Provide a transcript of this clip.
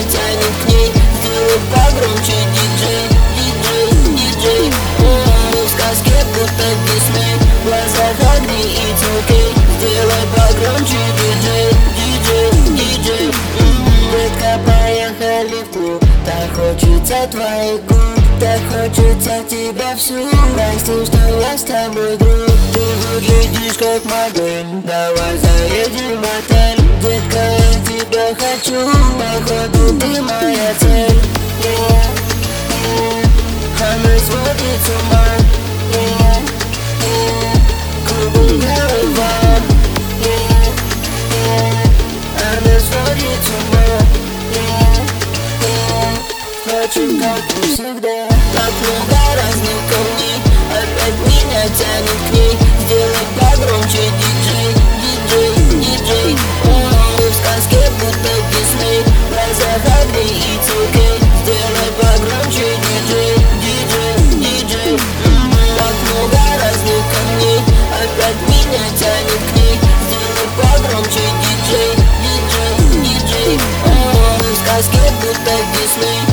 тянет к ней. Сделай погромче, диджей, диджей, диджей. Мы в сказке, будто Дисней. В глазах огни и окей. Сделай погромче, диджей, диджей, диджей. Детка, поехали в клуб. Так хочется твоих губ, так хочется тебя всю. Прости, что я с тобой друг. Ты выглядишь как модель. Давай заедем в отель. Детка, я тебя хочу. Походу, ты моя цель. Она сводит с ума. Кругом голова. Она сводит с ума. Впрочем, как и всегда. Так много разных камней. Опять меня тянет к ней. Сделай погромче, диджей, диджей, диджей. Мы в сказке, будто Дисней. В глазах огни и окей. Сделай погромче, диджей, диджей, диджей. Так много разных камней. Опять меня тянет к ней. Сделай погромче, диджей, диджей, диджей. Мы в сказке, будто Дисней.